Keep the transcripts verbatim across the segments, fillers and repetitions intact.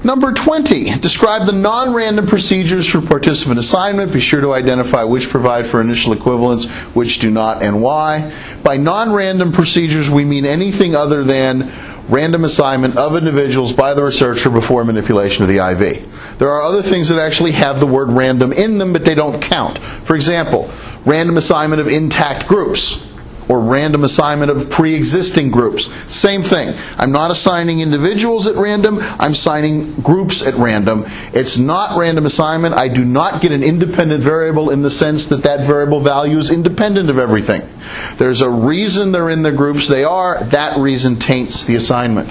Number twenty, describe the non-random procedures for participant assignment. Be sure to identify which provide for initial equivalence, which do not, and why. By non-random procedures, we mean anything other than random assignment of individuals by the researcher before manipulation of the I V. There are other things that actually have the word random in them, but they don't count. For example, random assignment of intact groups, or random assignment of pre-existing groups. Same thing. I'm not assigning individuals at random, I'm assigning groups at random. It's not random assignment. I do not get an independent variable in the sense that that variable value is independent of everything. There's a reason they're in the groups they are. That reason taints the assignment.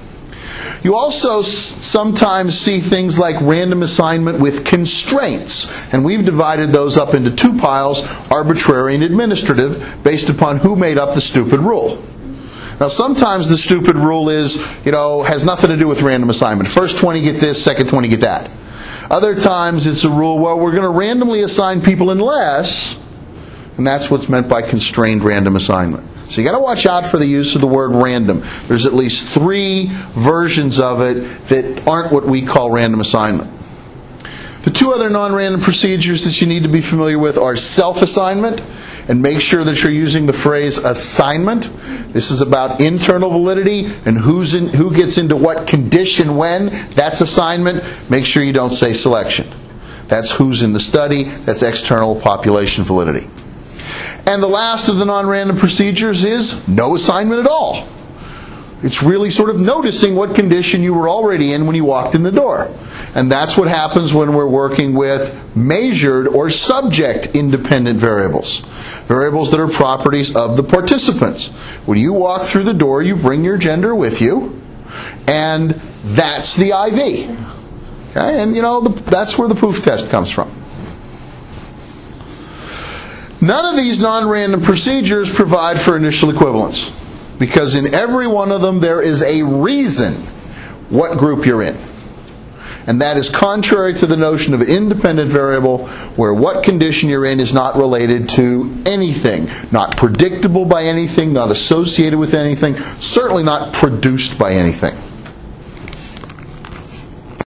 You also s- sometimes see things like random assignment with constraints. And we've divided those up into two piles, arbitrary and administrative, based upon who made up the stupid rule. Now sometimes the stupid rule is, you know, has nothing to do with random assignment. First twenty get this, second twenty get that. Other times it's a rule, well, we're going to randomly assign people unless, and that's what's meant by constrained random assignment. So you got to watch out for the use of the word random. There's at least three versions of it that aren't what we call random assignment. The two other non-random procedures that you need to be familiar with are self-assignment, and make sure that you're using the phrase assignment. This is about internal validity and who's in, who gets into what condition when. That's assignment. Make sure you don't say selection. That's who's in the study. That's external population validity. And the last of the non-random procedures is no assignment at all. It's really sort of noticing what condition you were already in when you walked in the door. And that's what happens when we're working with measured or subject-independent variables. Variables that are properties of the participants. When you walk through the door, you bring your gender with you, and that's the I V. Okay? And, you know, the, that's where the poof test comes from. None of these non-random procedures provide for initial equivalence, because in every one of them there is a reason what group you're in. And that is contrary to the notion of an independent variable where what condition you're in is not related to anything, not predictable by anything, not associated with anything, certainly not produced by anything.